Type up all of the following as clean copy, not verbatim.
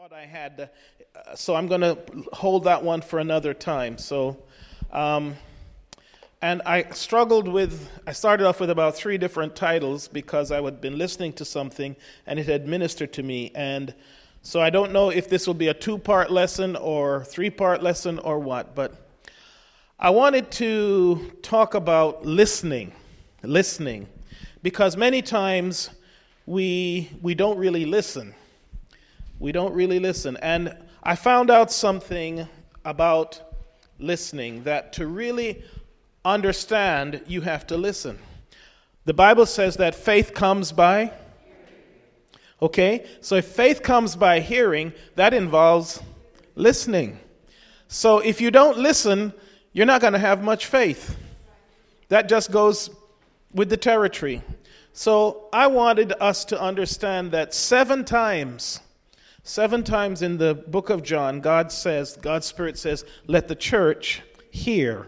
thought I had, so I'm going to hold that one for another time. And I started off with about 3 different titles because I had been listening to something and it had ministered to me. And so I don't know if this will be a 2-part lesson or 3-part lesson or what, but I wanted to talk about listening, because many times we don't really listen. We don't really listen. And I found out something about listening, that to really understand, you have to listen. The Bible says that faith comes by. Okay? So if faith comes by hearing, that involves listening. So if you don't listen, you're not going to have much faith. That just goes with the territory. So I wanted us to understand that 7 times in the book of John, God's Spirit says, let the church hear.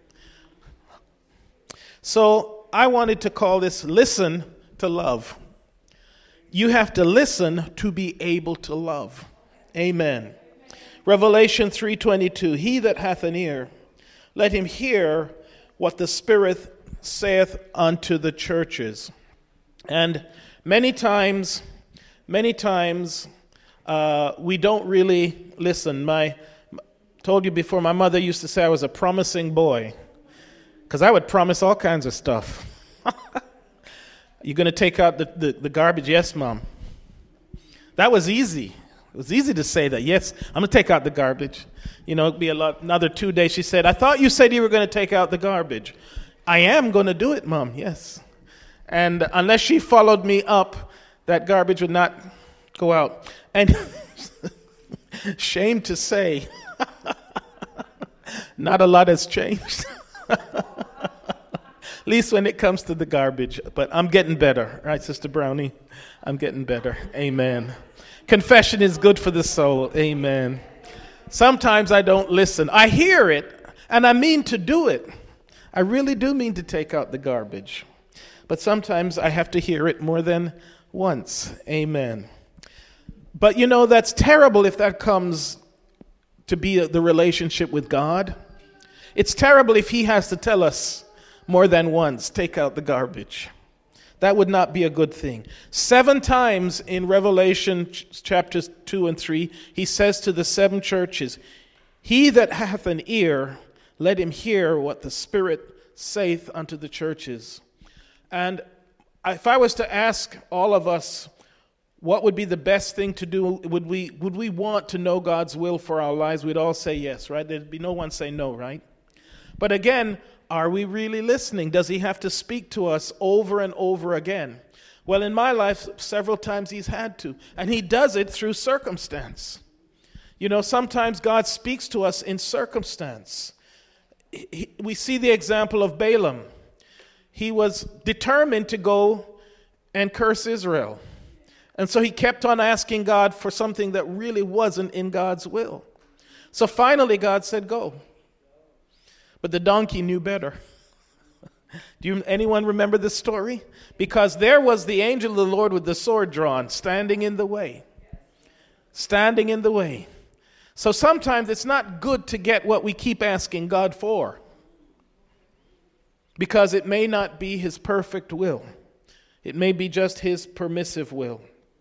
So I wanted to call this listen to love. You have to listen to be able to love. Amen. Revelation 3:22, he that hath an ear, let him hear what the Spirit saith unto the churches. And many times, we don't really listen. Told you before, my mother used to say I was a promising boy, because I would promise all kinds of stuff. You going to take out the garbage? Yes, Mom. That was easy. It was easy to say that. Yes, I'm going to take out the garbage. It'd be another 2 days. She said, I thought you said you were going to take out the garbage. I am going to do it, Mom. Yes. And unless she followed me up, that garbage would not go out. And shame to say, not a lot has changed. At least when it comes to the garbage. But I'm getting better. Right, Sister Brownie? I'm getting better. Amen. Confession is good for the soul. Amen. Sometimes I don't listen. I hear it, and I mean to do it. I really do mean to take out the garbage. But sometimes I have to hear it more than once. Amen. But that's terrible if that comes to be the relationship with God. It's terrible if he has to tell us more than once, take out the garbage. That would not be a good thing. 7 times in Revelation chapters 2 and 3, he says to the 7 churches, he that hath an ear, let him hear what the Spirit saith unto the churches. And if I was to ask all of us, what would be the best thing to do? Would we want to know God's will for our lives? We'd all say yes, right? There'd be no one say no, right? But again, are we really listening? Does he have to speak to us over and over again? Well, in my life, several times he's had to. And he does it through circumstance. Sometimes God speaks to us in circumstance. We see the example of Balaam. He was determined to go and curse Israel. And so he kept on asking God for something that really wasn't in God's will. So finally God said, go. But the donkey knew better. Anyone remember this story? Because there was the angel of the Lord with the sword drawn, standing in the way. Standing in the way. So sometimes it's not good to get what we keep asking God for, because it may not be his perfect will. It may be just his permissive will.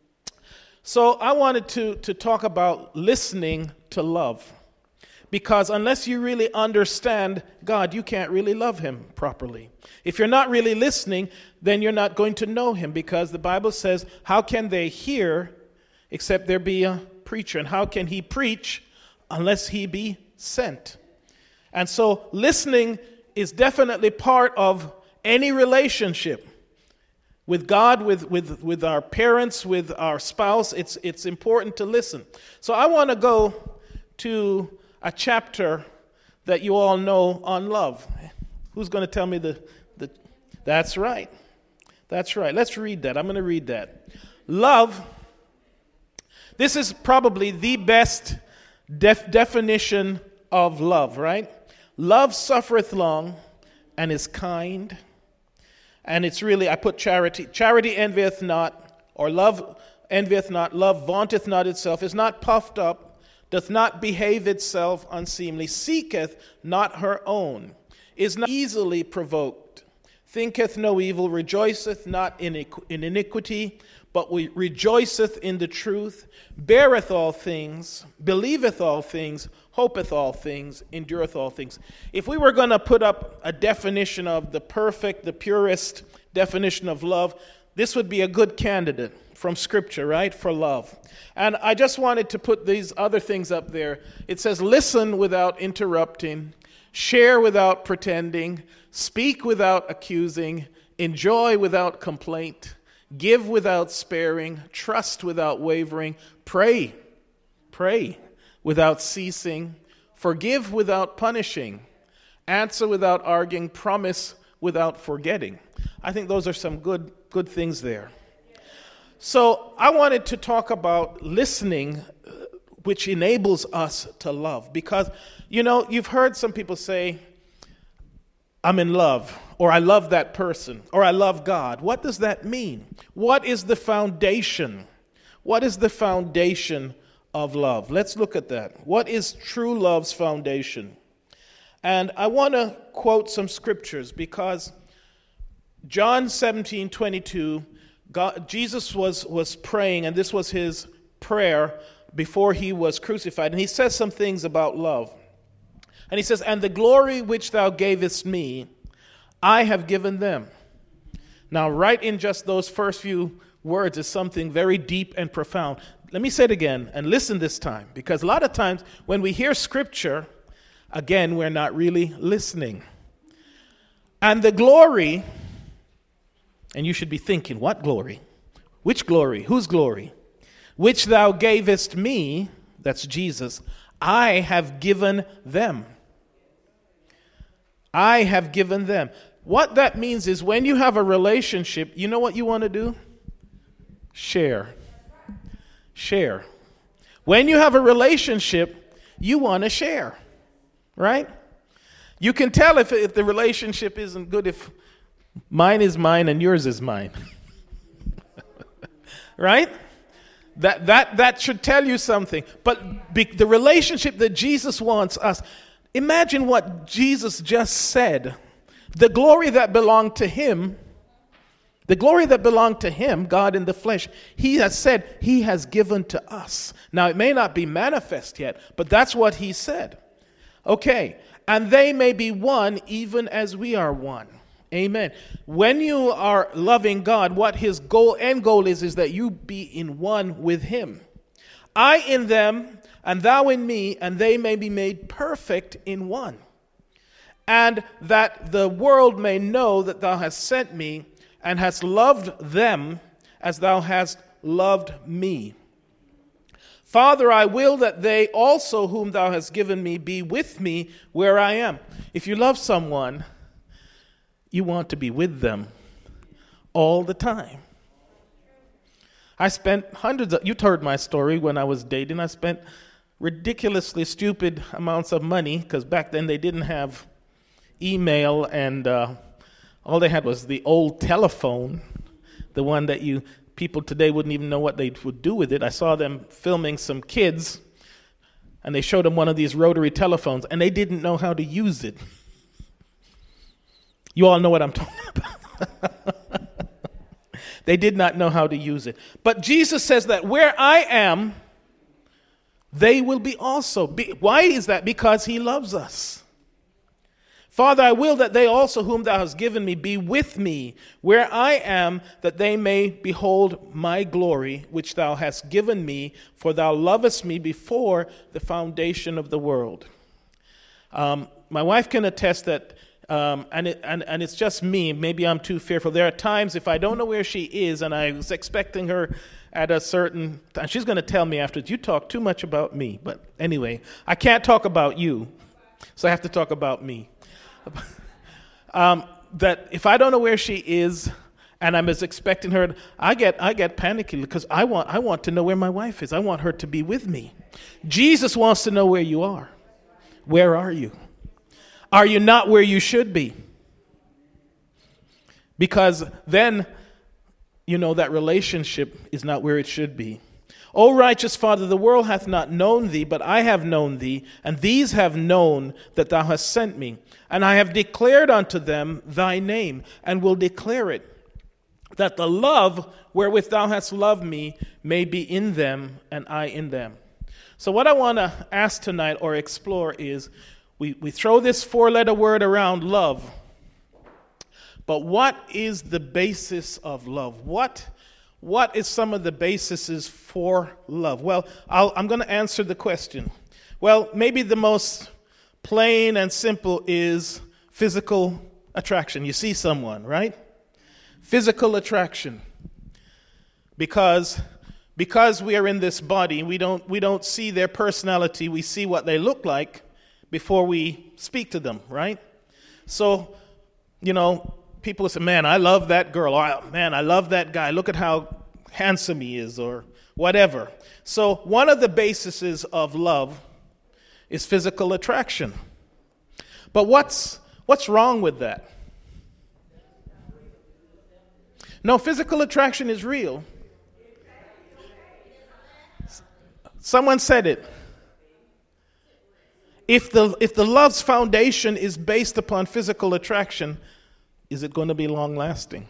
So I wanted to talk about listening to love. Because unless you really understand God, you can't really love him properly. If you're not really listening, then you're not going to know him, because the Bible says, how can they hear except there be a preacher? And how can he preach unless he be sent? And so listening is definitely part of any relationship with God, with our parents, with our spouse. It's important to listen. So I want to go to a chapter that you all know on love. Who's going to tell me that's right. That's right. Let's read that. I'm going to read that. Love. This is probably the best definition of love, right? Love suffereth long and is kind. And it's really, I put charity. Charity envieth not, or love envieth not, love vaunteth not itself, is not puffed up, doth not behave itself unseemly, seeketh not her own, is not easily provoked, thinketh no evil, rejoiceth not in iniquity, but rejoiceth in the truth, beareth all things, believeth all things, hopeth all things, endureth all things. If we were going to put up a definition of the perfect, the purest definition of love, this would be a good candidate from Scripture, right, for love. And I just wanted to put these other things up there. It says, listen without interrupting, share without pretending, speak without accusing, enjoy without complaint, give without sparing, trust without wavering, pray without ceasing, forgive without punishing, answer without arguing, promise without forgetting. I think those are some good things there. So I wanted to talk about listening, which enables us to love. Because, you've heard some people say, I'm in love, or I love that person, or I love God. What does that mean? What is the foundation? What is the foundation of love? Let's look at that. What is true love's foundation? And I want to quote some scriptures because John 17:22, Jesus was praying, and this was his prayer before he was crucified. And he says some things about love. And he says, and the glory which thou gavest me, I have given them. Now, right in just those first few words is something very deep and profound. Let me say it again, and listen this time, because a lot of times when we hear scripture, again, we're not really listening. And the glory, and you should be thinking, what glory? Which glory? Whose glory? Which thou gavest me, that's Jesus, I have given them. I have given them. What that means is when you have a relationship, you know what you want to do? Share. Share. When you have a relationship, you want to share, right? You can tell if the relationship isn't good if mine is mine and yours is mine. Right? That should tell you something. But the relationship that Jesus wants us, imagine what Jesus just said. The glory that belonged to him, God in the flesh, he has said he has given to us. Now, it may not be manifest yet, but that's what he said. Okay, and they may be one even as we are one. Amen. When you are loving God, what his end goal is that you be in one with him. I in them, and thou in me, and they may be made perfect in one. And that the world may know that thou hast sent me, and hast loved them as thou hast loved me. Father, I will that they also whom thou hast given me be with me where I am. If you love someone, you want to be with them all the time. I spent you've heard my story when I was dating. I spent ridiculously stupid amounts of money because back then they didn't have email and all they had was the old telephone, the one that people today wouldn't even know what they would do with it. I saw them filming some kids and they showed them one of these rotary telephones and they didn't know how to use it. You all know what I'm talking about. They did not know how to use it. But Jesus says that where I am, they will be also. Why is that? Because he loves us. Father, I will that they also whom thou hast given me be with me where I am, that they may behold my glory, which thou hast given me, for thou lovest me before the foundation of the world. My wife can attest that and it's just me. Maybe I'm too fearful. There are times if I don't know where she is and I was expecting her at a certain time, she's going to tell me afterwards, you talk too much about me. But anyway, I can't talk about you, so I have to talk about me. That if I don't know where she is and I'm expecting her, I get panicky because I want to know where my wife is. I want her to be with me. Jesus wants to know where you are. Where are you? Are you not where you should be? Because then you know that relationship is not where it should be. O righteous Father, the world hath not known thee, but I have known thee, and these have known that thou hast sent me. And I have declared unto them thy name, and will declare it, that the love wherewith thou hast loved me may be in them, and I in them. So what I want to ask tonight or explore is, we throw this 4-letter word around, love. But what is the basis of love? What is some of the bases for love? Well, I'm going to answer the question. Well, maybe the most plain and simple is physical attraction. You see someone, right? Physical attraction. Because we are in this body, we don't see their personality. We see what they look like before we speak to them, right? So, people say, man, I love that girl. Or, man, I love that guy. Look at how handsome he is, or whatever. So one of the bases of love is physical attraction. But what's wrong with that? No, physical attraction is real. Someone said it. If the love's foundation is based upon physical attraction, is it going to be long-lasting?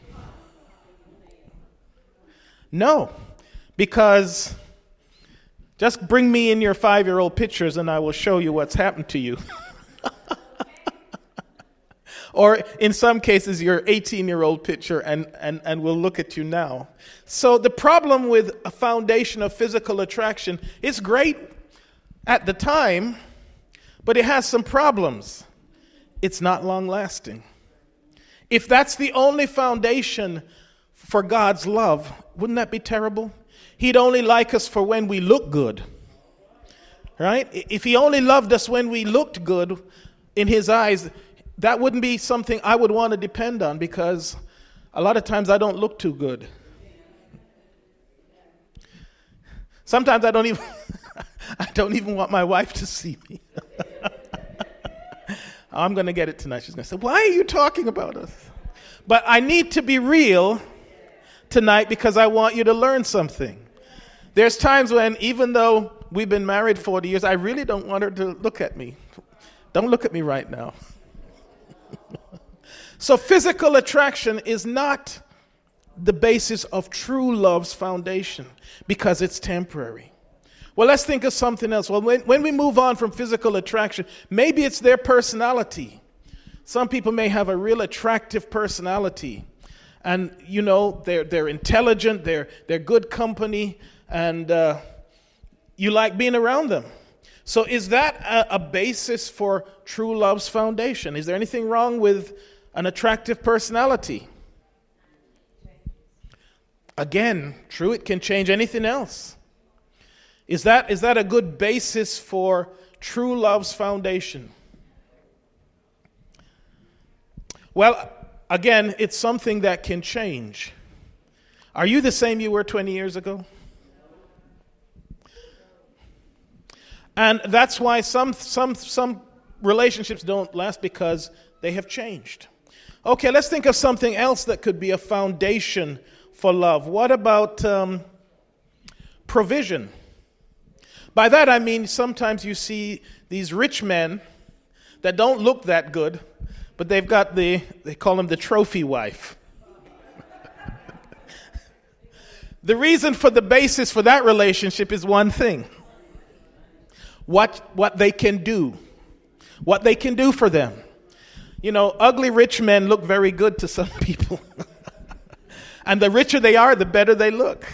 No, because just bring me in your 5-year-old pictures and I will show you what's happened to you. Or in some cases, your 18-year-old picture and we'll look at you now. So the problem with a foundation of physical attraction, it's great at the time, but it has some problems. It's not long-lasting. If that's the only foundation for God's love, wouldn't that be terrible? He'd only like us for when we look good, right? If he only loved us when we looked good in his eyes, that wouldn't be something I would want to depend on, because a lot of times I don't look too good. Sometimes I don't even want my wife to see me. I'm going to get it tonight. She's going to say, why are you talking about us? But I need to be real tonight because I want you to learn something. There's times when, even though we've been married 40 years, I really don't want her to look at me. Don't look at me right now. So physical attraction is not the basis of true love's foundation, because it's temporary. Well, let's think of something else. Well, when we move on from physical attraction, maybe it's their personality. Some people may have a real attractive personality. And, they're intelligent, they're good company, and you like being around them. So is that a basis for true love's foundation? Is there anything wrong with an attractive personality? Again, true, it can change anything else. Is that a good basis for true love's foundation? Well, again, it's something that can change. Are you the same you were 20 years ago? And that's why some relationships don't last, because they have changed. Okay, let's think of something else that could be a foundation for love. What about provision? By that I mean sometimes you see these rich men that don't look that good, but they've got they call them the trophy wife. The reason for the basis for that relationship is one thing. What they can do. What they can do for them. Ugly rich men look very good to some people. And the richer they are, the better they look.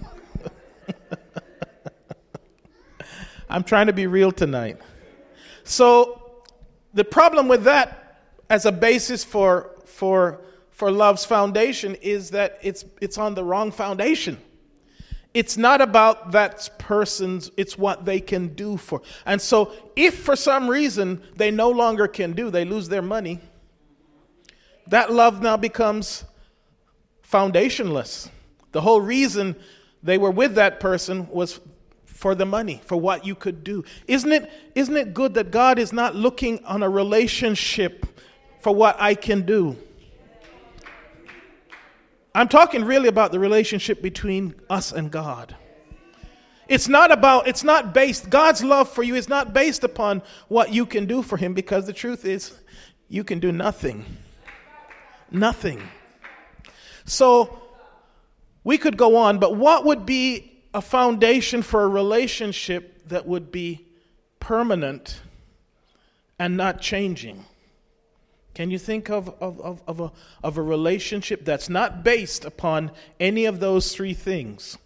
I'm trying to be real tonight. So the problem with that as a basis for love's foundation is that it's on the wrong foundation. It's not about that person's, it's what they can do for. And so if for some reason they no longer can do, they lose their money, that love now becomes foundationless. The whole reason they were with that person was for the money, for what you could do. Isn't it good that God is not looking on a relationship for what I can do? I'm talking really about the relationship between us and God. It's not based, God's love for you is not based upon what you can do for him, because the truth is, you can do nothing. Nothing. So, we could go on, but what would be a foundation for a relationship that would be permanent and not changing? Can you think of a relationship that's not based upon any of those three things?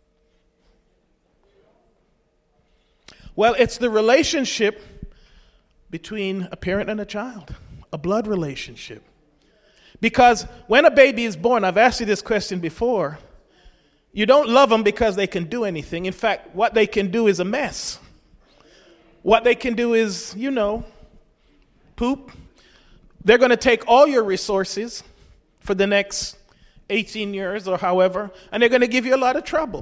Well, it's the relationship between a parent and a child, a blood relationship. Because when a baby is born, I've asked you this question before, you don't love them because they can do anything. In fact, what they can do is a mess. What they can do is, poop. They're going to take all your resources for the next 18 years or however, and they're going to give you a lot of trouble.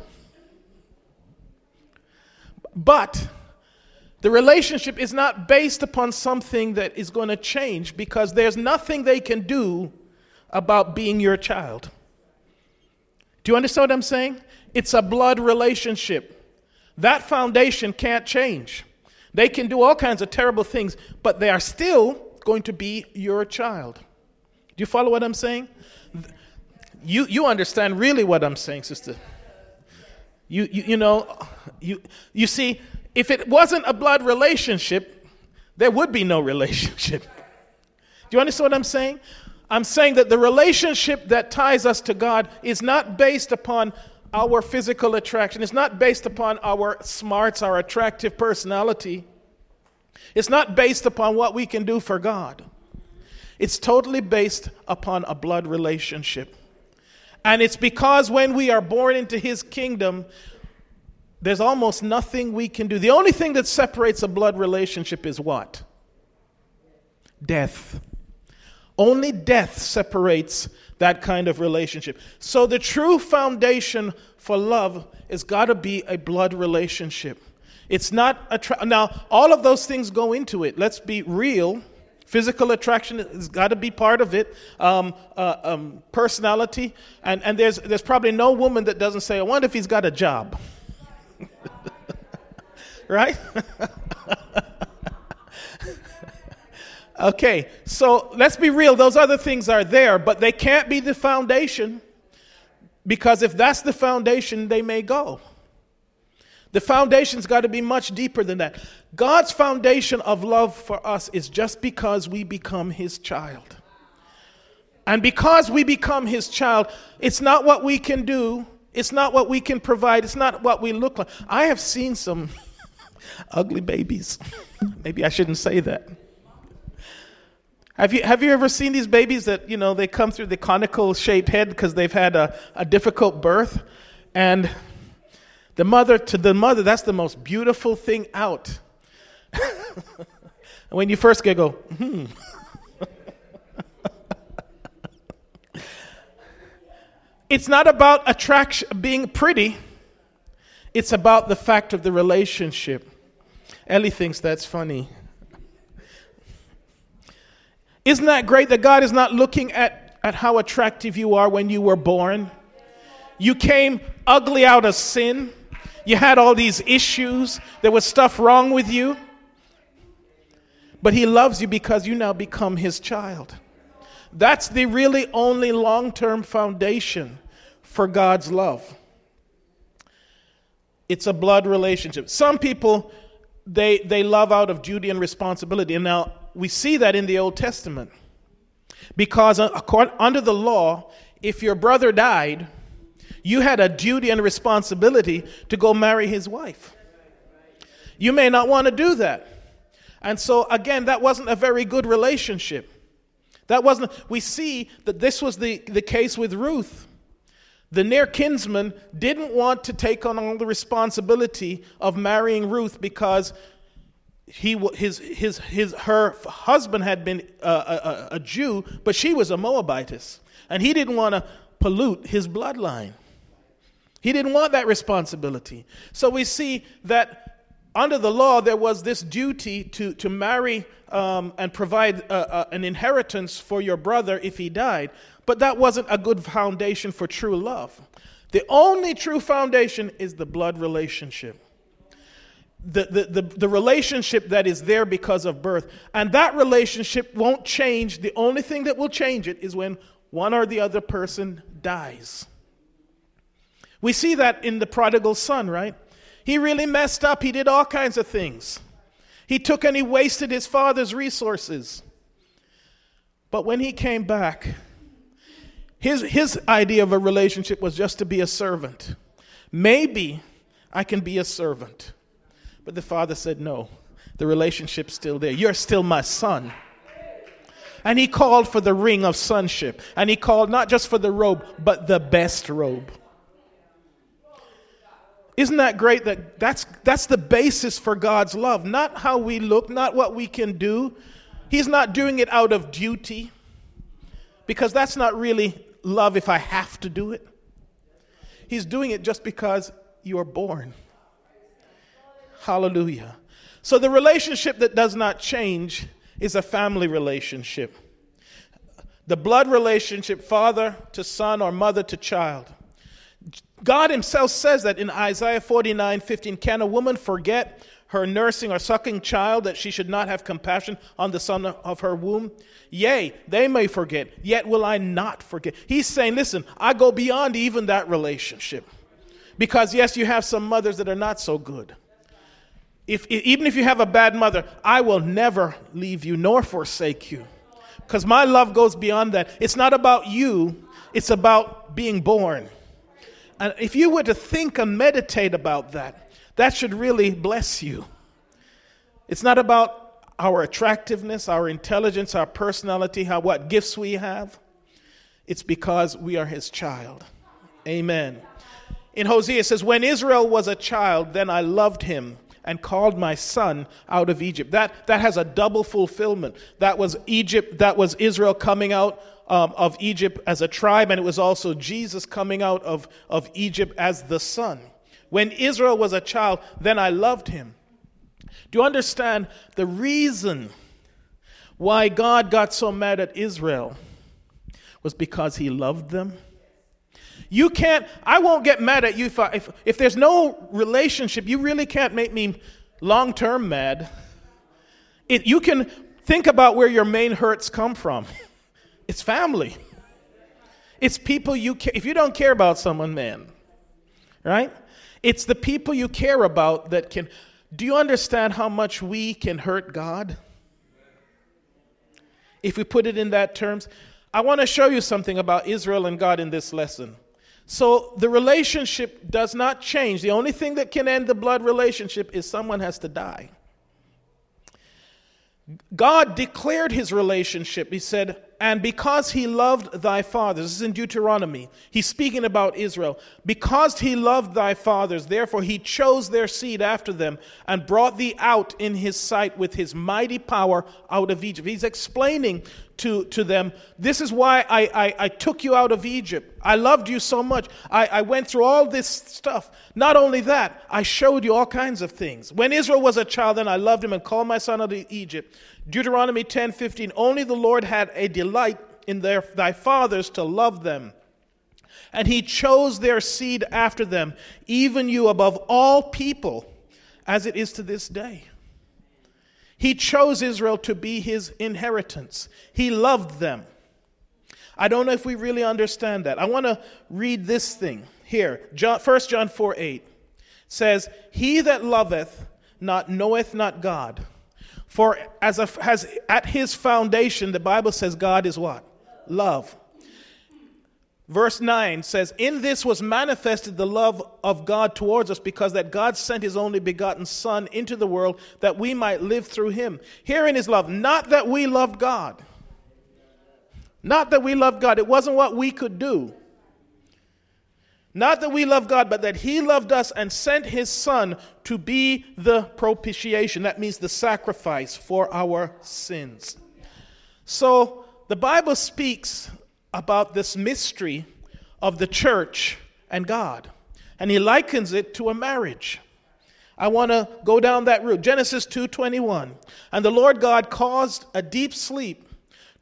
But the relationship is not based upon something that is going to change, because there's nothing they can do about being your child. Do you understand what I'm saying? It's a blood relationship. That foundation can't change. They can do all kinds of terrible things, but they are still going to be your child. Do you follow what I'm saying? You understand really what I'm saying, sister. You see, if it wasn't a blood relationship, there would be no relationship. Do you understand what I'm saying? I'm saying that the relationship that ties us to God is not based upon our physical attraction. It's not based upon our smarts, our attractive personality. It's not based upon what we can do for God. It's totally based upon a blood relationship. And it's because when we are born into his kingdom, there's almost nothing we can do. The only thing that separates a blood relationship is what? Death. Only death separates that kind of relationship. So the true foundation for love has got to be a blood relationship. It's not now, all of those things go into it. Let's be real. Physical attraction has got to be part of it. Personality. And there's probably no woman that doesn't say, I wonder if he's got a job. Right? Okay, so let's be real. Those other things are there, but they can't be the foundation, because if that's the foundation, they may go. The foundation's got to be much deeper than that. God's foundation of love for us is just because we become his child. And because we become his child, it's not what we can do. It's not what we can provide. It's not what we look like. I have seen some ugly babies. Maybe I shouldn't say that. Have you ever seen these babies that, they come through the conical shaped head because they've had a difficult birth? And the mother, that's the most beautiful thing out. When you first get go, It's not about attraction, being pretty. It's about the fact of the relationship. Ellie thinks that's funny. Isn't that great that God is not looking at how attractive you are when you were born? You came ugly out of sin. You had all these issues. There was stuff wrong with you. But he loves you because you now become his child. That's the really only long-term foundation for God's love. It's a blood relationship. Some people, they love out of duty and responsibility. And now, we see that in the Old Testament. Because under the law, if your brother died, you had a duty and responsibility to go marry his wife. You may not want to do that. And so, again, that wasn't a very good relationship. We see that this was the case with Ruth. The near kinsman didn't want to take on all the responsibility of marrying Ruth because her husband had been a Jew, but she was a Moabitess, and he didn't want to pollute his bloodline. He didn't want that responsibility. So we see that under the law there was this duty to marry and provide an inheritance for your brother if he died. But that wasn't a good foundation for true love. The only true foundation is the blood relationship. The relationship that is there because of birth. And that relationship won't change. The only thing that will change it is when one or the other person dies. We see that in the prodigal son, right? He really messed up. He did all kinds of things. He took and he wasted his father's resources. But when he came back, his idea of a relationship was just to be a servant. Maybe I can be a servant. But the father said, no, the relationship's still there. You're still my son. And he called for the ring of sonship. And he called not just for the robe, but the best robe. Isn't that great? That's the basis for God's love. Not how we look, not what we can do. He's not doing it out of duty. Because that's not really love if I have to do it. He's doing it just because you're born. Hallelujah. So the relationship that does not change is a family relationship. The blood relationship, father to son or mother to child. God himself says that in Isaiah 49:15. Can a woman forget her nursing or sucking child, that she should not have compassion on the son of her womb? Yea, they may forget, yet will I not forget. He's saying, listen, I go beyond even that relationship. Because yes, you have some mothers that are not so good. Even if you have a bad mother, I will never leave you nor forsake you. Because my love goes beyond that. It's not about you, it's about being born. And if you were to think and meditate about that, that should really bless you. It's not about our attractiveness, our intelligence, our personality, what gifts we have. It's because we are his child. Amen. In Hosea it says, when Israel was a child, then I loved him and called my son out of Egypt. That has a double fulfillment. That was Egypt, that was Israel coming out of Egypt as a tribe, and it was also Jesus coming out of Egypt as the son. When Israel was a child, then I loved him. Do you understand the reason why God got so mad at Israel was because he loved them? I won't get mad at you if there's no relationship. You really can't make me long-term mad. You can think about where your main hurts come from. It's family. It's people you care. If you don't care about someone, man, right? It's the people you care about that can. Do you understand how much we can hurt God? If we put it in that terms, I want to show you something about Israel and God in this lesson. So the relationship does not change. The only thing that can end the blood relationship is someone has to die. God declared his relationship. He said, and because he loved thy fathers, this is in Deuteronomy, he's speaking about Israel. Because he loved thy fathers, therefore he chose their seed after them and brought thee out in his sight with his mighty power out of Egypt. He's explaining to them, this is why I took you out of Egypt. I loved you so much. I went through all this stuff. Not only that, I showed you all kinds of things. When Israel was a child, then I loved him and called my son out of Egypt. Deuteronomy 10:15, only the Lord had a delight in thy fathers to love them. And he chose their seed after them, even you above all people, as it is to this day. He chose Israel to be his inheritance. He loved them. I don't know if we really understand that. I want to read this thing here. 1 John 4:8 says, he that loveth not knoweth not God. For as at his foundation, the Bible says God is what? Love. Verse 9 says, in this was manifested the love of God towards us, because that God sent his only begotten Son into the world that we might live through him. Herein is love, not that we loved God. Not that we loved God. It wasn't what we could do. Not that we loved God, but that he loved us and sent his Son to be the propitiation. That means the sacrifice for our sins. So the Bible speaks about this mystery of the church and God. And he likens it to a marriage. I want to go down that route. Genesis 2:21. And the Lord God caused a deep sleep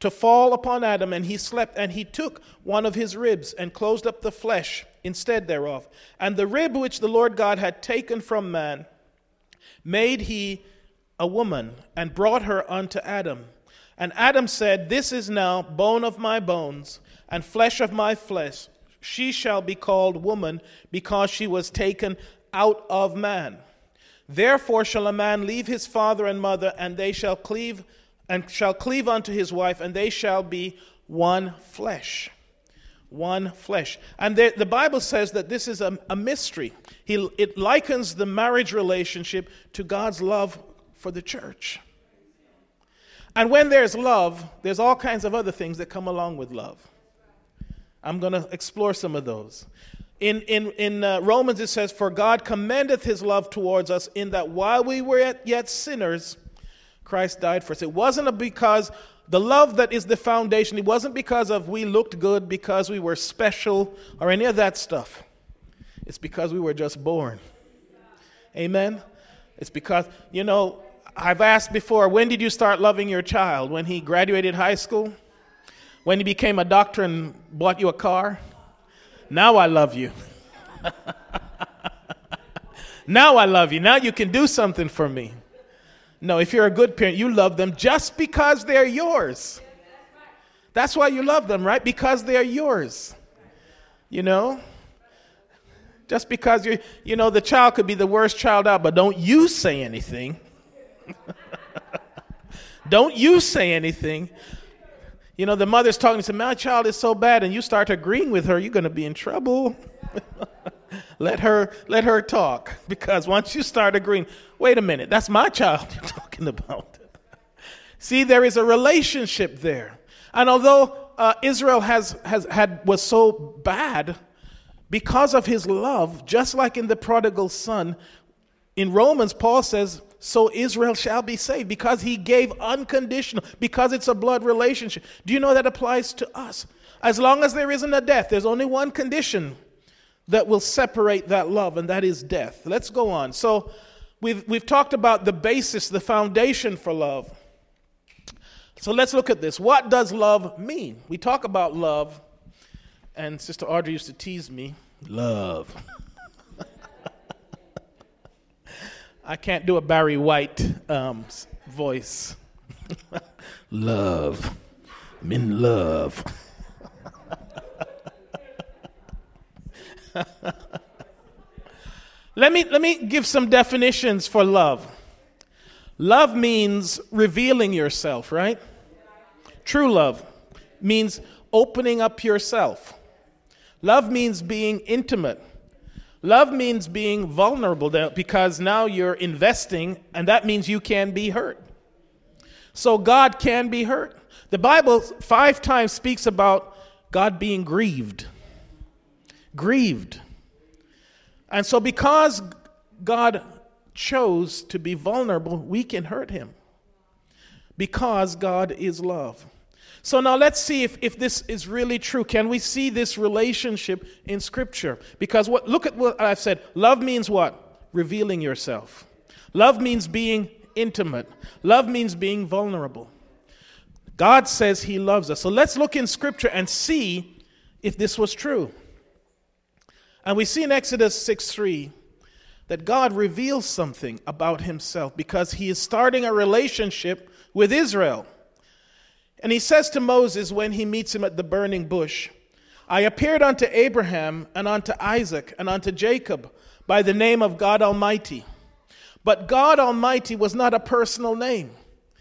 to fall upon Adam, and he slept, and he took one of his ribs and closed up the flesh instead thereof. And the rib which the Lord God had taken from man made he a woman, and brought her unto Adam. And Adam said, This is now bone of my bones, and flesh of my flesh. She shall be called woman, because she was taken out of man. Therefore shall a man leave his father and mother, and they shall cleave unto his wife, and they shall be one flesh. One flesh. And the Bible says that this is a mystery. It likens the marriage relationship to God's love for the church. And when there's love, there's all kinds of other things that come along with love. I'm going to explore some of those. In Romans it says, For God commendeth his love towards us, in that while we were yet sinners, Christ died for us. It wasn't because the love that is the foundation, it wasn't because of we looked good, because we were special, or any of that stuff. It's because we were just born. Amen? It's because, I've asked before, when did you start loving your child? When he graduated high school? When he became a doctor and bought you a car? Now I love you. Now I love you. Now you can do something for me. No, if you're a good parent, you love them just because they're yours. That's why you love them, right? Because they're yours. Just because the child could be the worst child out, but don't you say anything. Don't you say anything. The mother's talking to say, my child is so bad, and you start agreeing with her, you're going to be in trouble. Let her talk, because once you start agreeing, wait a minute, that's my child you're talking about. See, there is a relationship there. And although Israel was so bad, because of his love, just like in the prodigal son, in Romans, Paul says, so Israel shall be saved, because he gave unconditional, because it's a blood relationship. Do you know that applies to us? As long as there isn't a death, there's only one condition that will separate that love, and that is death. Let's go on. So we've talked about the basis, the foundation for love. So let's look at this. What does love mean? We talk about love, and Sister Audrey used to tease me. Love. I can't do a Barry White voice. Love. I'm in love. Let me give some definitions for love. Love means revealing yourself, right? True love means opening up yourself. Love means being intimate. Love means being vulnerable, because now you're investing, and that means you can be hurt. So God can be hurt. The Bible 5 times speaks about God being grieved. Grieved. And so because God chose to be vulnerable, we can hurt him. Because God is love. So now let's see if this is really true. Can we see this relationship in Scripture? Because look at what I've said. Love means what? Revealing yourself. Love means being intimate. Love means being vulnerable. God says he loves us. So let's look in Scripture and see if this was true. And we see in Exodus 6:3 that God reveals something about himself, because he is starting a relationship with Israel. And he says to Moses when he meets him at the burning bush, I appeared unto Abraham and unto Isaac and unto Jacob by the name of God Almighty. But God Almighty was not a personal name.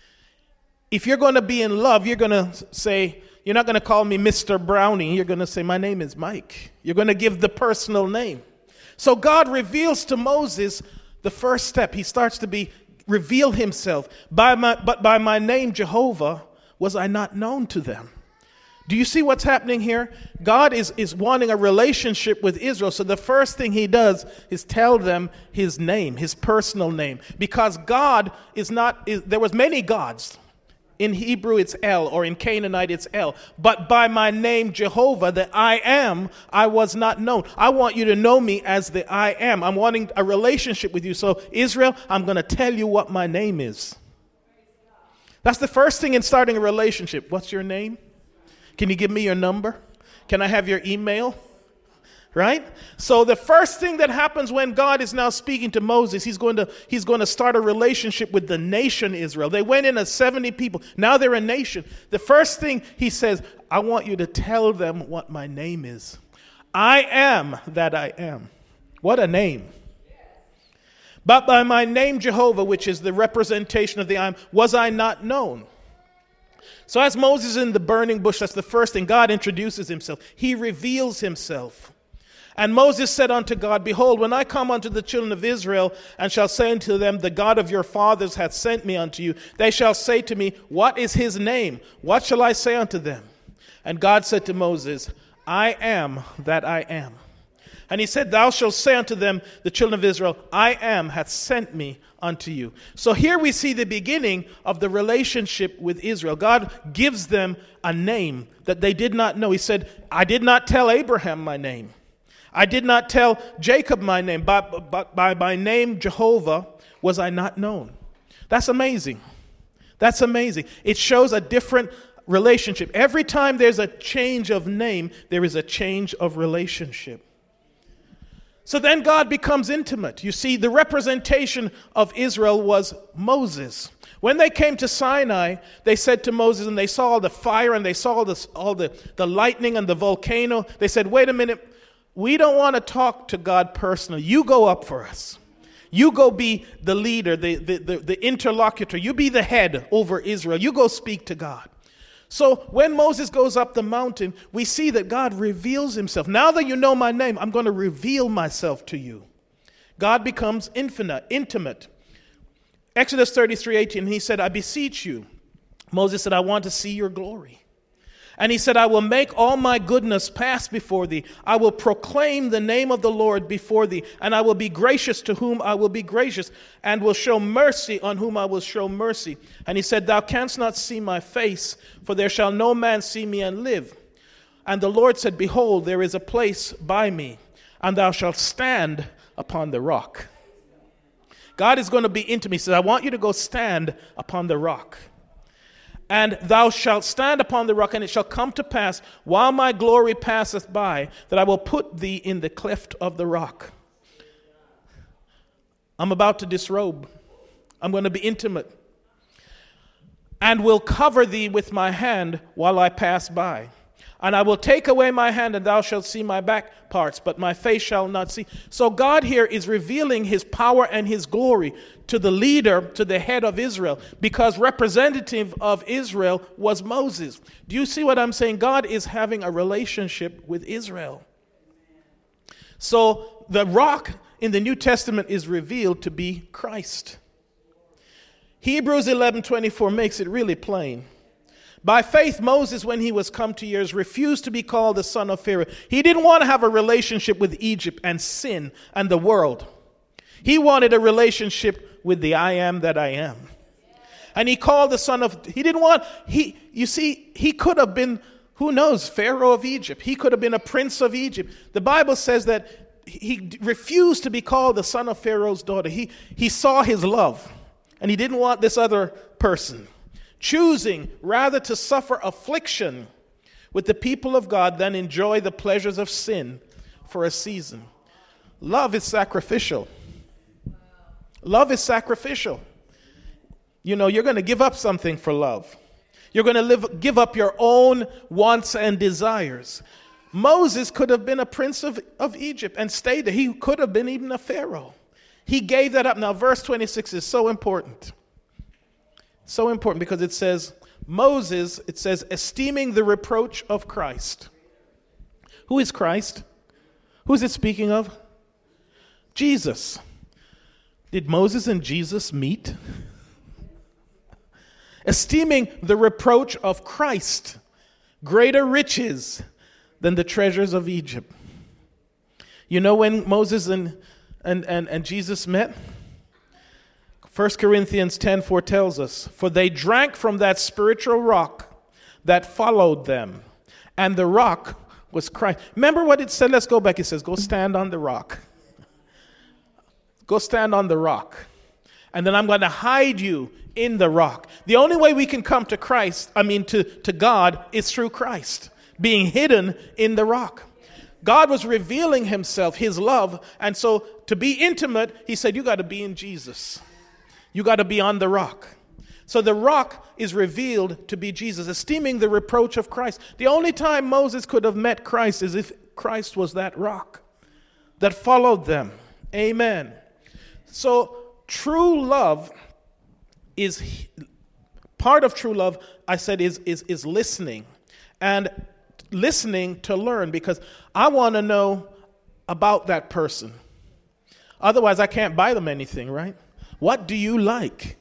If you're going to be in love, you're going to say, you're not going to call me Mr. Brownie. You're going to say, my name is Mike. You're going to give the personal name. So God reveals to Moses the first step. He starts to reveal himself. But by my name, Jehovah, was I not known to them? Do you see what's happening here? God is wanting a relationship with Israel. So the first thing he does is tell them his name, his personal name. Because God there was many gods. In Hebrew it's El, or in Canaanite it's El. But by my name Jehovah, the I am, I was not known. I want you to know me as the I am. I'm wanting a relationship with you. So Israel, I'm going to tell you what my name is. That's the first thing in starting a relationship. What's your name? Can you give me your number? Can I have your email? Right? So the first thing that happens when God is now speaking to Moses, he's going to start a relationship with the nation Israel. They went in as 70 people. Now they're a nation. The first thing he says, I want you to tell them what my name is. I am that I am. What a name. But by my name Jehovah, which is the representation of the I am, was I not known. So as Moses in the burning bush, that's the first thing. God introduces himself. He reveals himself. And Moses said unto God, behold, when I come unto the children of Israel, and shall say unto them, the God of your fathers hath sent me unto you, they shall say to me, what is his name? What shall I say unto them? And God said to Moses, I am that I am. And he said, thou shalt say unto them, the children of Israel, I am hath sent me unto you. So here we see the beginning of the relationship with Israel. God gives them a name that they did not know. He said, I did not tell Abraham my name. I did not tell Jacob my name, but by my name Jehovah was I not known. That's amazing. That's amazing. It shows a different relationship. Every time there's a change of name, there is a change of relationship. So then God becomes intimate. You see, the representation of Israel was Moses. When they came to Sinai, they said to Moses, and they saw all the fire and they saw all the lightning and the volcano, they said, wait a minute, we don't want to talk to God personally. You go up for us. You go be the leader, the interlocutor. You be the head over Israel. You go speak to God. So when Moses goes up the mountain, we see that God reveals himself. Now that you know my name, I'm going to reveal myself to you. God becomes intimate. Exodus 33:18, he said, I beseech you. Moses said, I want to see your glory. And he said, I will make all my goodness pass before thee. I will proclaim the name of the Lord before thee. And I will be gracious to whom I will be gracious. And will show mercy on whom I will show mercy. And he said, thou canst not see my face, for there shall no man see me and live. And the Lord said, behold, there is a place by me, and thou shalt stand upon the rock. God is going to be intimate. He says, I want you to go stand upon the rock. And thou shalt stand upon the rock, and it shall come to pass, while my glory passeth by, that I will put thee in the cleft of the rock. I'm about to disrobe. I'm going to be intimate. And will cover thee with my hand while I pass by. And I will take away my hand, and thou shalt see my back parts, but my face shall not see. So God here is revealing his power and his glory to the leader, to the head of Israel, because representative of Israel was Moses. Do you see what I'm saying? God is having a relationship with Israel. So the rock in the New Testament is revealed to be Christ. Hebrews 11:24 makes it really plain. By faith, Moses, when he was come to years, refused to be called the son of Pharaoh. He didn't want to have a relationship with Egypt and sin and the world. He wanted a relationship with the I am that I am. And he called the son of, he could have been, who knows, Pharaoh of Egypt. He could have been a prince of Egypt. The Bible says that he refused to be called the son of Pharaoh's daughter. He saw his love, and he didn't want this other person. Choosing rather to suffer affliction with the people of God than enjoy the pleasures of sin for a season. Love is sacrificial. Love is sacrificial. You know, you're going to give up something for love. You're going to give up your own wants and desires. Moses could have been a prince of Egypt and stayed there. He could have been even a pharaoh. He gave that up. Now, verse 26 is so important. So important because it says, Moses, it says, esteeming the reproach of Christ. Who is Christ? Who is it speaking of? Jesus. Did Moses and Jesus meet? Esteeming the reproach of Christ greater riches than the treasures of Egypt. You know when Moses and Jesus met? 1 Corinthians 10:4 tells us, for they drank from that spiritual rock that followed them, and the rock was Christ. Remember what it said? Let's go back. It says, go stand on the rock. Go stand on the rock. And then I'm going to hide you in the rock. The only way we can come to to God, is through Christ, being hidden in the rock. God was revealing himself, his love. And so to be intimate, he said, you got to be in Jesus. You got to be on the rock. So the rock is revealed to be Jesus, esteeming the reproach of Christ. The only time Moses could have met Christ is if Christ was that rock that followed them. Amen. So true love is, part of true love, I said, is listening. And listening to learn, because I want to know about that person. Otherwise, I can't buy them anything, right? What do you like?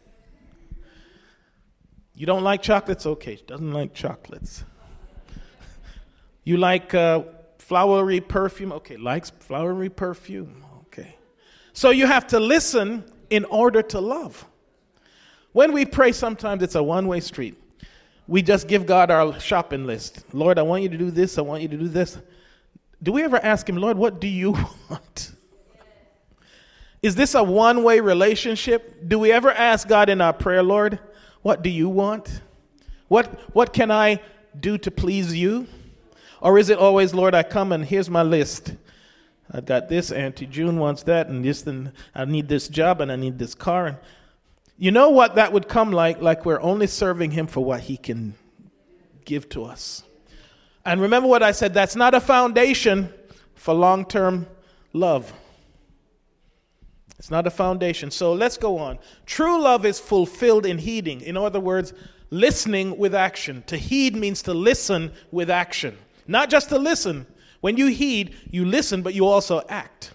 You don't like chocolates? Okay, doesn't like chocolates. You like flowery perfume? Okay, likes flowery perfume. Okay. So you have to listen in order to love. When we pray, sometimes it's a one-way street. We just give God our shopping list. Lord, I want you to do this. I want you to do this. Do we ever ask him, Lord, what do you want? Is this a one-way relationship? Do we ever ask God in our prayer, Lord, what do you want? What can I do to please you? Or is it always, Lord, I come and here's my list. I got this, Auntie June wants that, and this, and I need this job, and I need this car. And you know what that would come like? Like we're only serving him for what he can give to us. And remember what I said, that's not a foundation for long-term love. It's not a foundation. So let's go on. True love is fulfilled in heeding. In other words, listening with action. To heed means to listen with action. Not just to listen. When you heed, you listen, but you also act.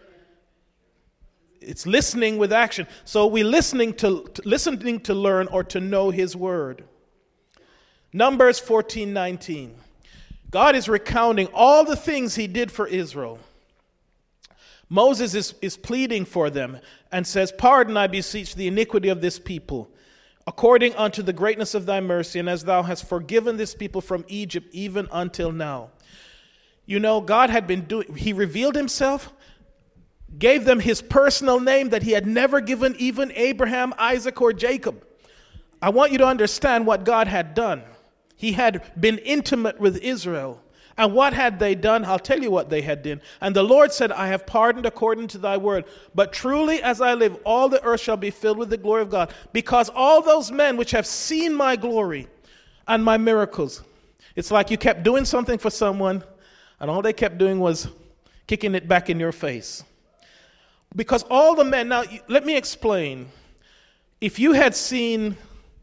It's listening with action. So we're listening to learn or to know his word. Numbers 14:19. God is recounting all the things he did for Israel. Moses is pleading for them and says, pardon, I beseech, the iniquity of this people, according unto the greatness of thy mercy, and as thou hast forgiven this people from Egypt, even until now. You know, God had been he revealed himself, gave them his personal name that he had never given even Abraham, Isaac, or Jacob. I want you to understand what God had done. He had been intimate with Israel. And what had they done? I'll tell you what they had done. And the Lord said, I have pardoned according to thy word. But truly as I live, all the earth shall be filled with the glory of God. Because all those men which have seen my glory and my miracles. It's like you kept doing something for someone, and all they kept doing was kicking it back in your face. Because all the men, now let me explain. If you had seen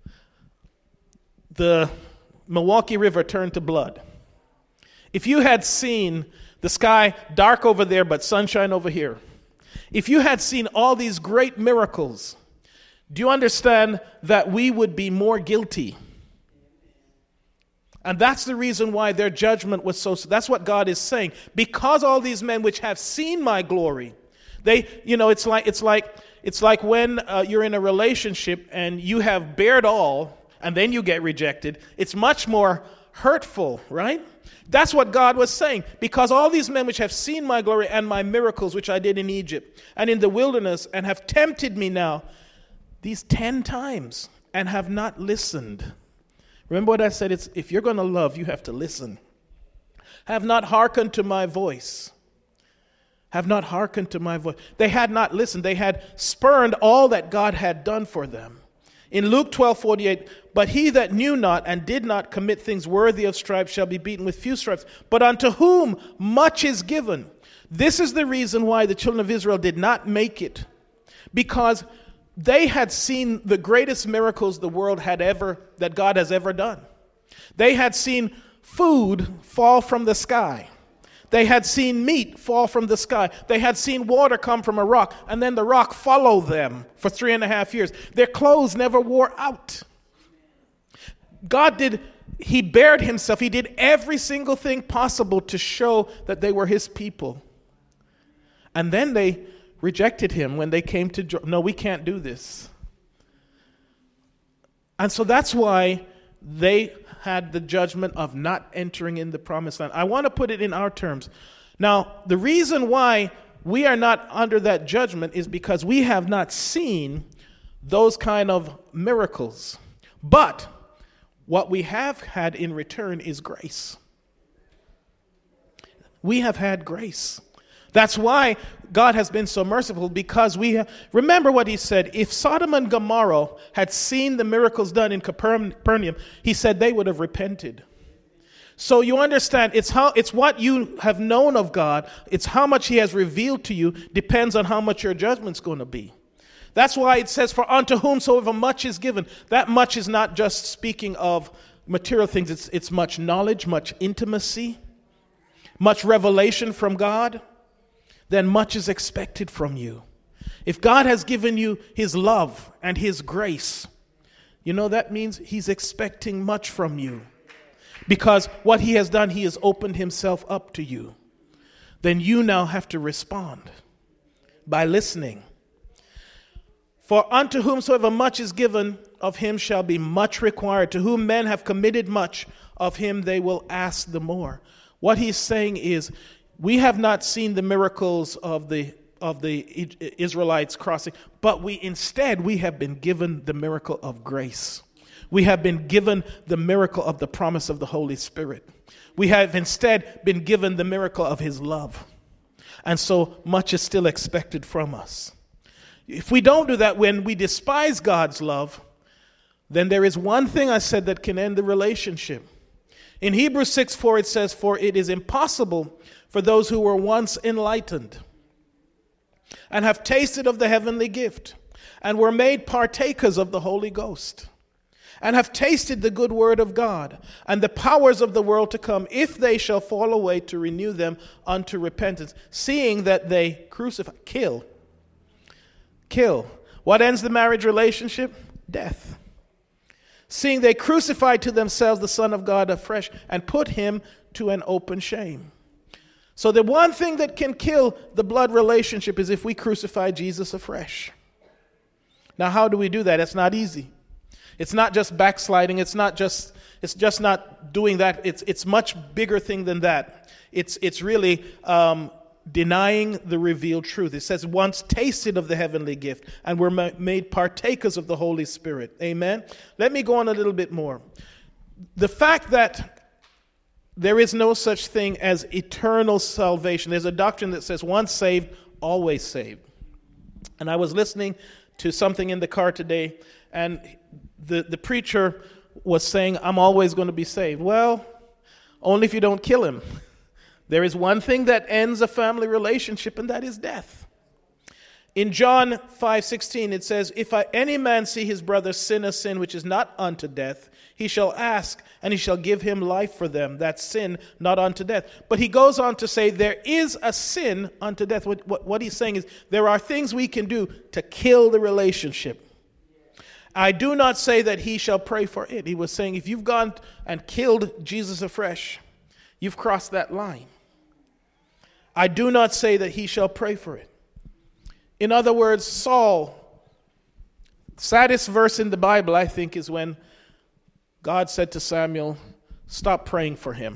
the Milwaukee River turn to blood, if you had seen the sky dark over there but sunshine over here, if you had seen all these great miracles, do you understand that we would be more guilty? And that's the reason why their judgment was so. That's what God is saying. Because all these men which have seen my glory, they, you know, it's like when you're in a relationship and you have bared all and then you get rejected. It's much more hurtful, right? That's what God was saying. Because all these men which have seen my glory and my miracles which I did in Egypt and in the wilderness and have tempted me now these 10 times and have not listened. Remember what I said? It's if you're going to love, you have to listen. Have not hearkened to my voice. Have not hearkened to my voice. They had not listened. They had spurned all that God had done for them. In Luke 12:48, but he that knew not and did not commit things worthy of stripes shall be beaten with few stripes. But unto whom much is given. This is the reason why the children of Israel did not make it. Because they had seen the greatest miracles the world that God has ever done. They had seen food fall from the sky. They had seen meat fall from the sky. They had seen water come from a rock, and then the rock followed them for 3.5 years. Their clothes never wore out. He bared himself. He did every single thing possible to show that they were his people. And then they rejected him when they came to, no, we can't do this. And so that's why they had the judgment of not entering in the promised land. I want to put it in our terms. Now, the reason why we are not under that judgment is because we have not seen those kind of miracles. But what we have had in return is grace. We have had grace. That's why God has been so merciful, because remember what he said. If Sodom and Gomorrah had seen the miracles done in Capernaum, he said they would have repented. So you understand, it's what you have known of God. It's how much he has revealed to you depends on how much your judgment's going to be. That's why it says, for unto whomsoever much is given. That much is not just speaking of material things. It's much knowledge, much intimacy, much revelation from God. Then much is expected from you. If God has given you his love and his grace, that means he's expecting much from you. Because what he has done, he has opened himself up to you. Then you now have to respond by listening. For unto whomsoever much is given, of him shall be much required. To whom men have committed much, of him they will ask the more. What he's saying is, we have not seen the miracles of the Israelites crossing, but we have been given the miracle of grace. We have been given the miracle of the promise of the Holy Spirit. We have instead been given the miracle of his love. And so much is still expected from us. If we don't do that, when we despise God's love, then there is one thing I said that can end the relationship. In Hebrews 6:4 it says, for it is impossible for those who were once enlightened and have tasted of the heavenly gift and were made partakers of the Holy Ghost and have tasted the good word of God and the powers of the world to come, if they shall fall away, to renew them unto repentance, seeing that they kill. What ends the marriage relationship? Death. Seeing they crucified to themselves the Son of God afresh and put him to an open shame. So the one thing that can kill the blood relationship is if we crucify Jesus afresh. Now, how do we do that? It's not easy. It's not just backsliding. It's just not doing that. It's much bigger thing than that. It's really denying the revealed truth. It says, once tasted of the heavenly gift and were made partakers of the Holy Spirit. Amen. Let me go on a little bit more. The fact that there is no such thing as eternal salvation. There's a doctrine that says once saved, always saved. And I was listening to something in the car today, and the preacher was saying, I'm always going to be saved. Well, only if you don't kill him. There is one thing that ends a family relationship, and that is death. In John 5:16, it says, if any man see his brother sin a sin which is not unto death, he shall ask, and he shall give him life for them. That sin not unto death. But he goes on to say there is a sin unto death. What he's saying is there are things we can do to kill the relationship. I do not say that he shall pray for it. He was saying if you've gone and killed Jesus afresh, you've crossed that line. I do not say that he shall pray for it. In other words, Saul, saddest verse in the Bible, I think, is when God said to Samuel, stop praying for him.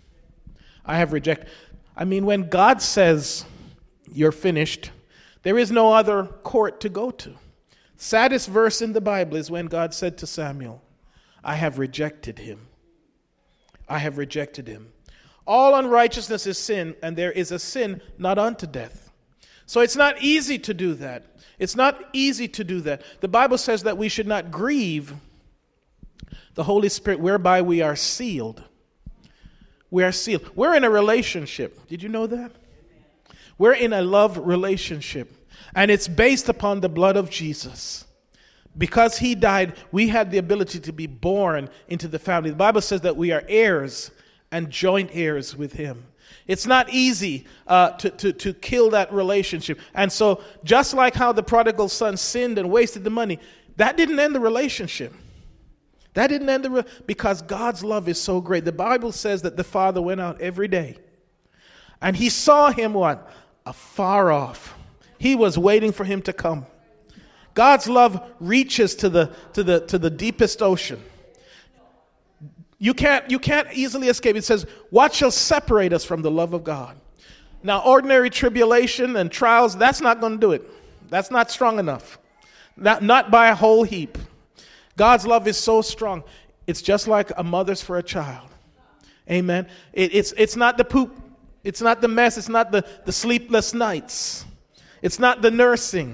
I have rejected. When God says you're finished, there is no other court to go to. Saddest verse in the Bible is when God said to Samuel, I have rejected him. I have rejected him. All unrighteousness is sin, and there is a sin not unto death. So it's not easy to do that. It's not easy to do that. The Bible says that we should not grieve the Holy Spirit, whereby we are sealed. We are sealed. We're in a relationship. Did you know that? We're in a love relationship. And it's based upon the blood of Jesus. Because he died, we had the ability to be born into the family. The Bible says that we are heirs and joint heirs with him. It's not easy to kill that relationship. And so just like how the prodigal son sinned and wasted the money, that didn't end the relationship. That didn't end because God's love is so great. The Bible says that the father went out every day and he saw him what? Afar off. He was waiting for him to come. God's love reaches to the deepest ocean. You can't easily escape. It says, what shall separate us from the love of God? Now, ordinary tribulation and trials, that's not going to do it. That's not strong enough. not by a whole heap. God's love is so strong. It's just like a mother's for a child. Amen. It's not the poop. It's not the mess. It's not the sleepless nights. It's not the nursing.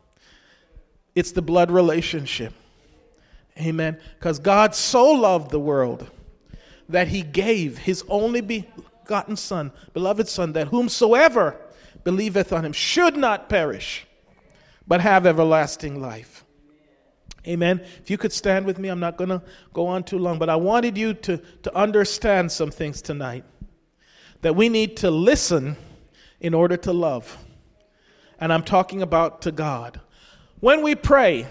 It's the blood relationship. Amen. Because God so loved the world that he gave his only begotten Son, beloved Son, that whomsoever believeth on him should not perish, but have everlasting life. Amen. If you could stand with me, I'm not going to go on too long, but I wanted you to understand some things tonight. That we need to listen in order to love. And I'm talking about to God. When we pray,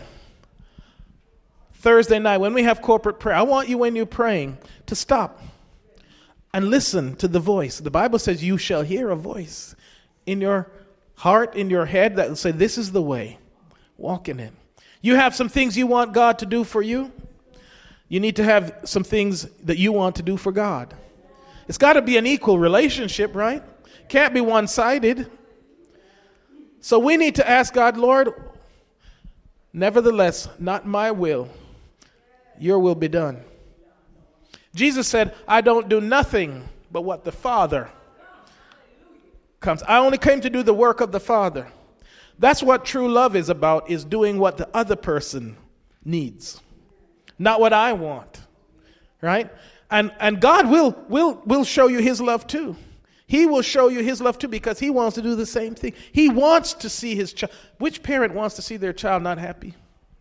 Thursday night, when we have corporate prayer, I want you, when you're praying, to stop and listen to the voice. The Bible says you shall hear a voice in your heart, in your head, that will say, this is the way. Walk in it. You have some things you want God to do for you. You need to have some things that you want to do for God. It's got to be an equal relationship, right? Can't be one-sided. So we need to ask God, Lord, nevertheless, not my will, your will be done. Jesus said, I don't do nothing but what the Father comes. I only came to do the work of the Father. That's what true love is about, is doing what the other person needs, not what I want, right? And God will show you his love too. He will show you his love too, because he wants to do the same thing. He wants to see his child. Which parent wants to see their child not happy?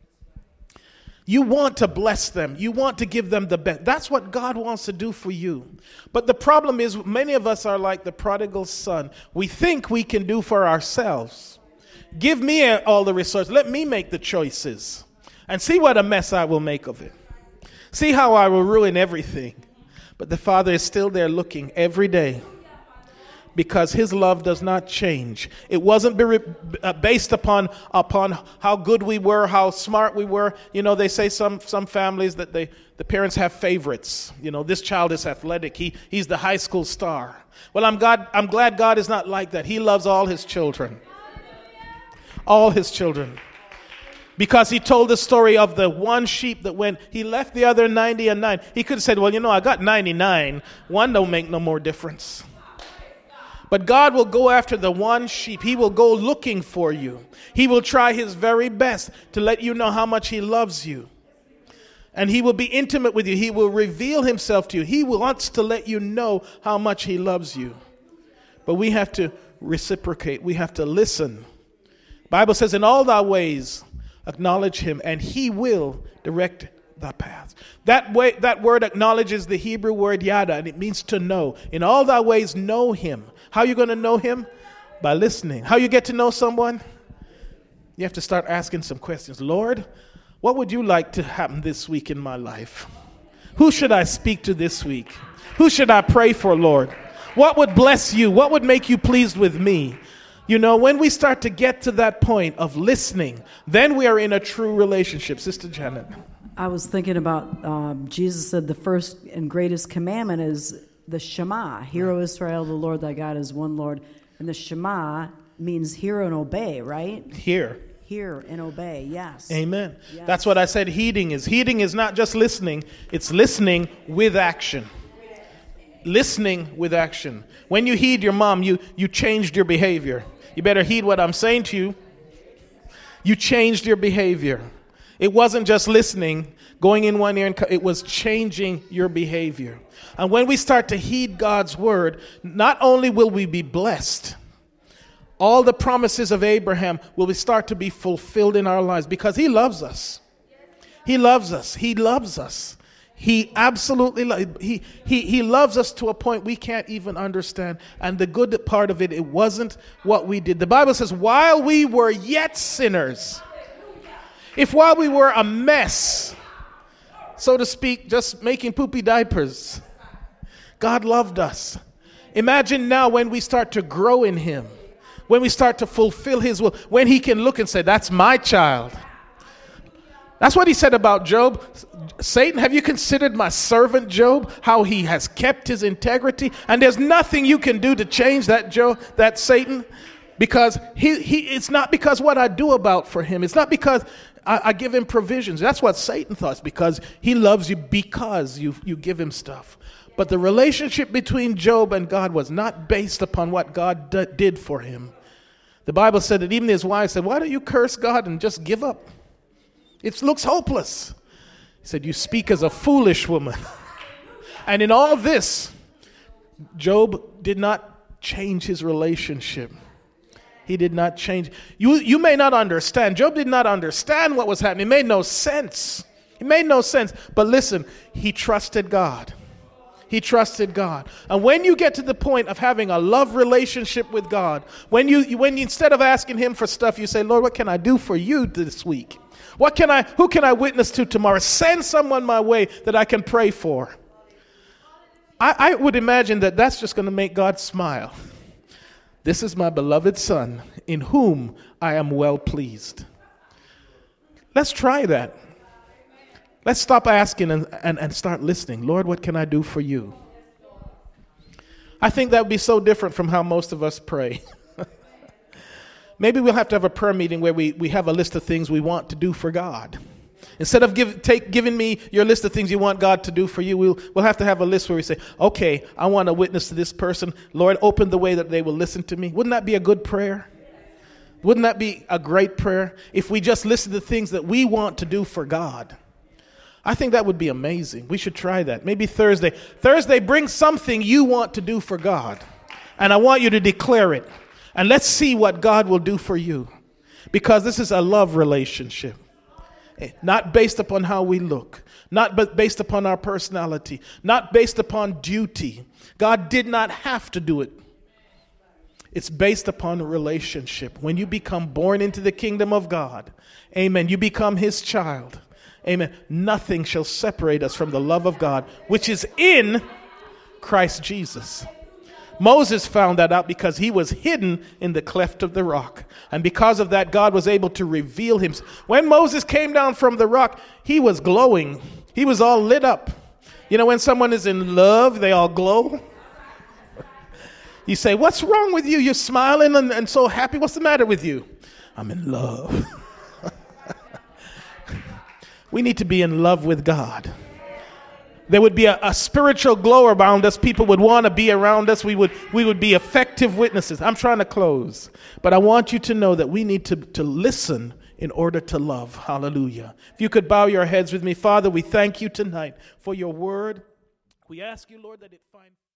You want to bless them. You want to give them the best. That's what God wants to do for you. But the problem is, many of us are like the prodigal son. We think we can do for ourselves. Give me all the resources. Let me make the choices. And see what a mess I will make of it. See how I will ruin everything. But the Father is still there looking every day, because his love does not change. It wasn't based upon how good we were, how smart we were. You know, they say some families that the parents have favorites. You know, this child is athletic. He's the high school star. Well, I'm glad God is not like that. He loves all his children. All his children. Because he told the story of the one sheep that when he left the other 99. He could have said, well, you know, I got 99. One don't make no more difference. But God will go after the one sheep. He will go looking for you. He will try his very best to let you know how much he loves you. And he will be intimate with you. He will reveal himself to you. He wants to let you know how much he loves you. But we have to reciprocate. We have to listen. The Bible says, in all thy ways, acknowledge him, and he will direct thy paths. That word acknowledges the Hebrew word yada, and it means to know. In all thy ways, know him. How are you going to know him? By listening. How you get to know someone? You have to start asking some questions. Lord, what would you like to happen this week in my life? Who should I speak to this week? Who should I pray for, Lord? What would bless you? What would make you pleased with me? You know, when we start to get to that point of listening, then we are in a true relationship. Sister Janet. I was thinking about, Jesus said the first and greatest commandment is the Shema. Hear, O Israel, the Lord thy God is one Lord. And the Shema means hear and obey, right? Hear and obey, yes. Amen. Yes. That's what I said heeding is. Heeding is not just listening. It's listening with action. Listening with action. When you heed your mom, you changed your behavior. You better heed what I'm saying to you. You changed your behavior. It wasn't just listening, going in one ear, and it was changing your behavior. And when we start to heed God's word, not only will we be blessed, all the promises of Abraham will start to be fulfilled in our lives, because he loves us. He loves us. He loves us. He absolutely he loves us to a point we can't even understand. And the good part of it wasn't what we did. The Bible says, while we were yet sinners, if while we were a mess, so to speak, just making poopy diapers, God loved us. Imagine now when we start to grow in him, when we start to fulfill his will, when he can look and say, that's my child. That's what he said about Job. Satan, have you considered my servant Job, how he has kept his integrity? And there's nothing you can do to change that, Job, that Satan, because it's not because what I do about for him. It's not because I give him provisions. That's what Satan thought, because he loves you because you give him stuff. But the relationship between Job and God was not based upon what God did for him. The Bible said that even his wife said, why don't you curse God and just give up? It looks hopeless. He said, you speak as a foolish woman. And in all this, Job did not change his relationship. He did not change. You may not understand. Job did not understand what was happening. It made no sense. It made no sense. But listen, he trusted God. He trusted God. And when you get to the point of having a love relationship with God, when you instead of asking him for stuff, you say, Lord, what can I do for you this week? Who can I witness to tomorrow? Send someone my way that I can pray for. I would imagine that that's just going to make God smile. This is my beloved Son, in whom I am well pleased. Let's try that. Let's stop asking and start listening. Lord, what can I do for you? I think that would be so different from how most of us pray. Maybe we'll have to have a prayer meeting where we have a list of things we want to do for God. Instead of giving me your list of things you want God to do for you, we'll have to have a list where we say, okay, I want to witness to this person. Lord, open the way that they will listen to me. Wouldn't that be a good prayer? Wouldn't that be a great prayer if we just listen to things that we want to do for God? I think that would be amazing. We should try that. Maybe Thursday. Thursday, bring something you want to do for God. And I want you to declare it. And let's see what God will do for you. Because this is a love relationship. Not based upon how we look. Not based upon our personality. Not based upon duty. God did not have to do it. It's based upon a relationship. When you become born into the kingdom of God, amen, you become his child. Amen. Nothing shall separate us from the love of God, which is in Christ Jesus. Moses found that out because he was hidden in the cleft of the rock. And because of that, God was able to reveal himself. When Moses came down from the rock, he was glowing. He was all lit up. You know, when someone is in love, they all glow. You say, what's wrong with you? You're smiling and so happy. What's the matter with you? I'm in love. We need to be in love with God. There would be a spiritual glow around us. People would want to be around us. We would be effective witnesses. I'm trying to close. But I want you to know that we need to listen in order to love. Hallelujah. If you could bow your heads with me. Father, we thank you tonight for your word. We ask you, Lord, that it find